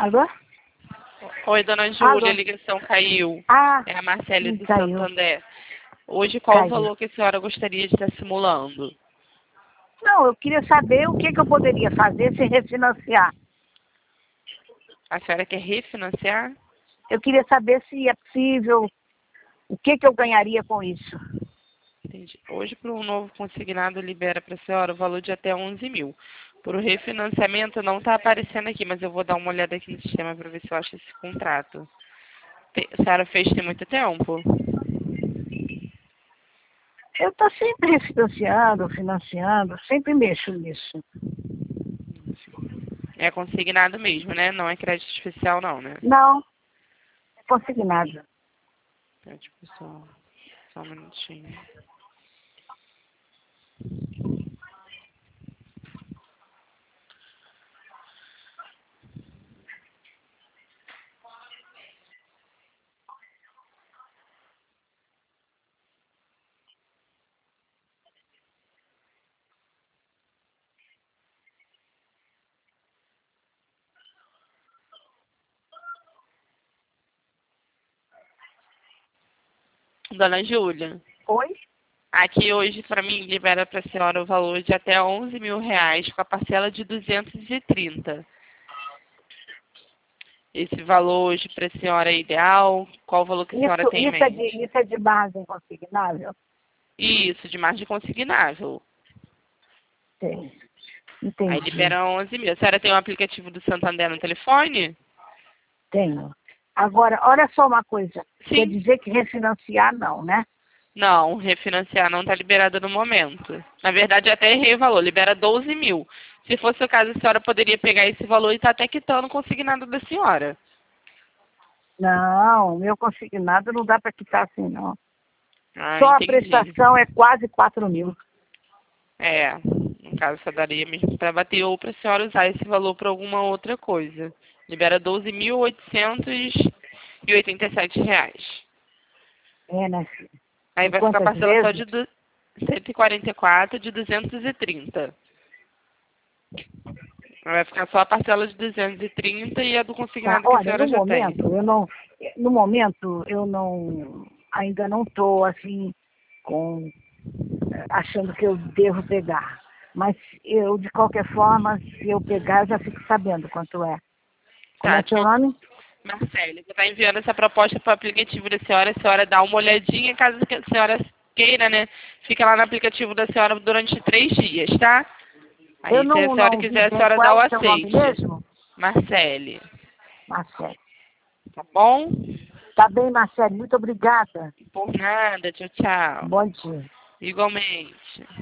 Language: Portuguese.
Alô? Oi, dona Alô? Júlia, a ligação caiu. Ah, É a Marcele do caiu. Santander. Hoje, qual o Caiu. valor que a senhora gostaria de estar simulando? Não, eu queria saber o que eu poderia fazer sem refinanciar. A senhora quer refinanciar? Eu queria saber se é possível, o que eu ganharia com isso. Entendi. Hoje, para um novo consignado, libera para a senhora o valor de até 11 mil. Por refinanciamento, não está aparecendo aqui, mas eu vou dar uma olhada aqui no sistema para ver se eu acho esse contrato. A senhora fez tem muito tempo? Eu estou sempre financiando, sempre mexo nisso. É consignado mesmo, né? Não é crédito especial, não, né? Não, não consigo nada. É, tipo, só um minutinho. Dona Júlia, Oi? aqui hoje para mim libera para a senhora o valor de até 11 mil reais com a parcela de 230. Esse valor hoje para a senhora é ideal? Qual o valor que a senhora tem em mente? Isso é de base inconsignável? Isso, de margem consignável. Tem. Aí Entendi. libera 11 mil. A senhora tem o aplicativo do Santander no telefone? Tenho. Agora, olha só uma coisa. Quer Sim. dizer que refinanciar não, né? Não, refinanciar não está liberado no momento. Na verdade, eu até errei o valor, libera 12 mil. Se fosse o caso, a senhora poderia pegar esse valor e estar até quitando o consignado da senhora. Não, meu consignado não dá para quitar assim, não. Ah, Só a entendi. prestação é quase 4 mil. É, no caso, só daria mesmo para bater ou para a senhora usar esse valor para alguma outra coisa. Libera 12.887 reais. É, né, filho? Aí E vai ficar a quantas parcela só vezes? de 144 de 230. Vai ficar só a parcela de 230 e a do Tá, consignado que a olha, senhora já tem. no momento, ainda não estou assim, achando que eu devo pegar. Mas eu, de qualquer forma, se eu pegar, eu já fico sabendo quanto é. Como Tá, é de seu qual... nome? Marcele, vou estar enviando essa proposta para o aplicativo da senhora. A senhora dá uma olhadinha, caso que a senhora queira, né? Fica lá no aplicativo da senhora durante 3 dias, tá? Eu Aí, se a senhora não vi quiser, a bem senhora qual dá é o o seu nome aceite. mesmo. Marcele, Marcelo. tá bom? Tá bem, Marcelo. Muito obrigada. Por nada, tchau, tchau. Bom dia. Igualmente.